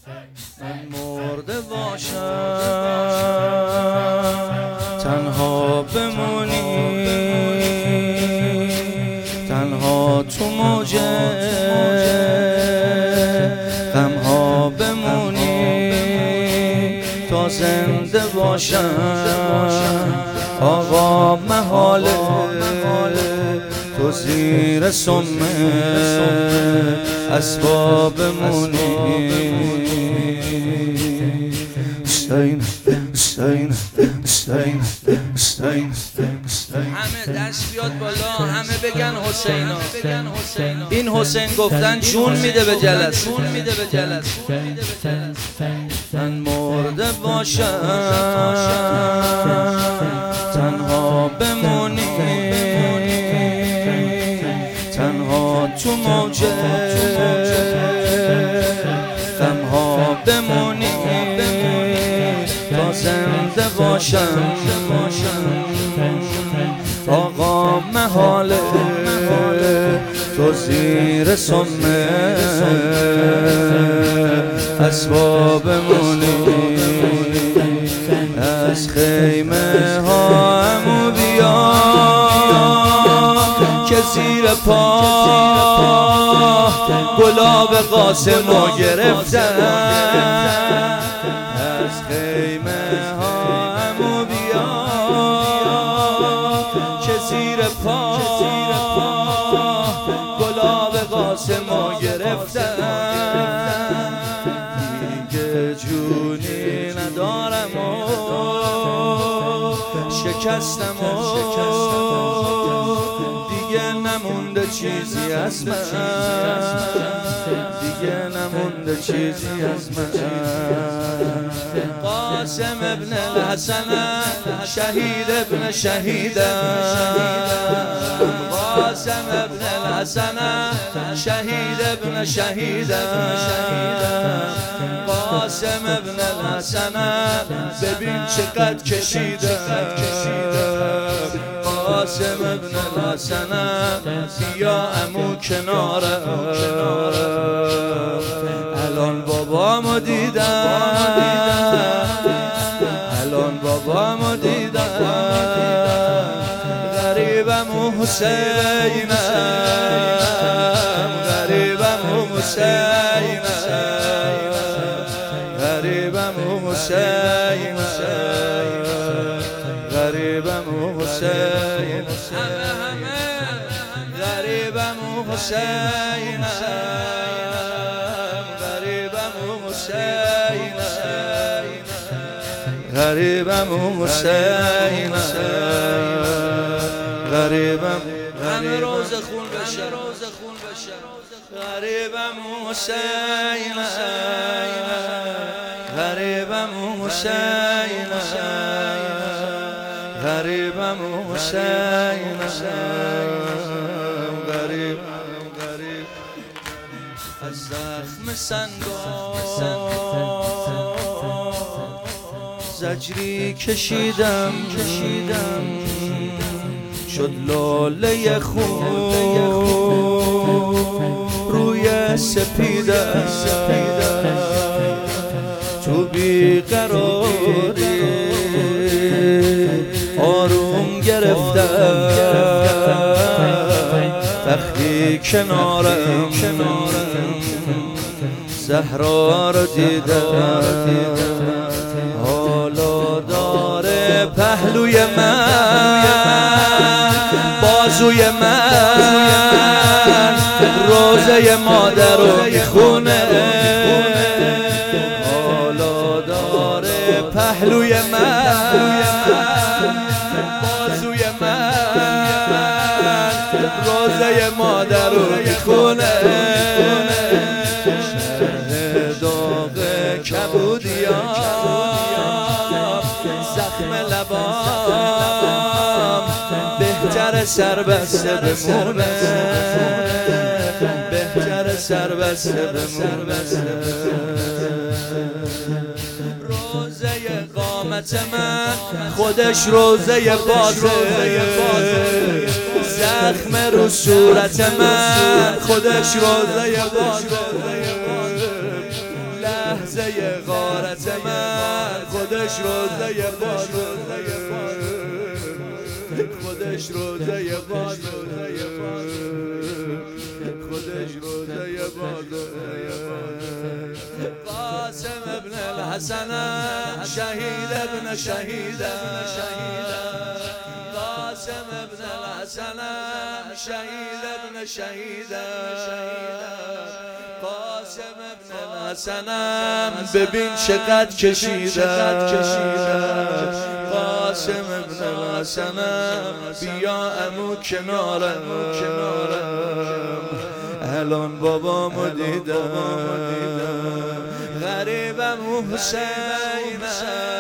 من مرده باشم تنها بمونی، تنها تو موج غمها بمونی تا زنده باشم. آقا محاله تو زیر سم اسباب بمونی. حسین حسین حسین حسین همه دست بیاد بالا، همه بگن حسینا. این حسین گفتن جون میده به جلسه. من مرده باشم تنها بمونی، تنها تو موج غمها بمونی تا زنده باشم. آقا محاله تو زیر سم اسباب بمونی. از خیمه ها همو بیا که زیر پا گلاب قاسمو گرفتن. از خیمه ها همو بیا که زیر پا گلاب قاسمو گرفتن. دیگه جونی ندارم و شکستم و دیگه نمونده چیزی از من، دیگه نمونده چیزی از من. قاسم ابن الحسن شهید ابن شهیدم، قاسم ابن الحسن شهید ابن شهیدم، قاسم ابن الحسن ببین چقدر کشیدم. قاسم ابن الحسن بیا عمو کنارم، الان بابامو دیدم، الان بابامو دیدم. غریبم و حسینم، غریبم و حسینم، غریبم و حسینم، غریبم و حسینم، غریبم و حسینم، غریبم و حسینم، غریبم و حسینم، غریبم. همه روز خون بشه، غریبم و حسینم، غریبم و حسینم، غریبم و حسینم، غریب. از زخم سنگا زجری کشیدم، شد لاله خون روی سپیدم. تو بیقراری آروم گرفتم وقتی کنارم زهرا رو دیدم. حالا داره پهلوی من، بازوی من روزه مادر رو میخونه. حالا داره پهلوی من، بازوی من روزه مادر رو میخونه. شرح داغ کبودیام زخم لبام بهتر سربسته بمونه، بهتر سربسته بمونه. روزه قامت من خودش روزه بازه، زخم رو صورت من خودش روزه بازه. روزه غارت من خودش روزه خودش روزه خودش روزه قاسم ابن الحسن شهید ابن شهید قاسم ابن الحسن شهید ابن شهید قاسم ابن الحسن ببین چقدر کشیده قاسم ابن الحسن بیا امو کنارم الان بابامو دیدم غریبم حسینم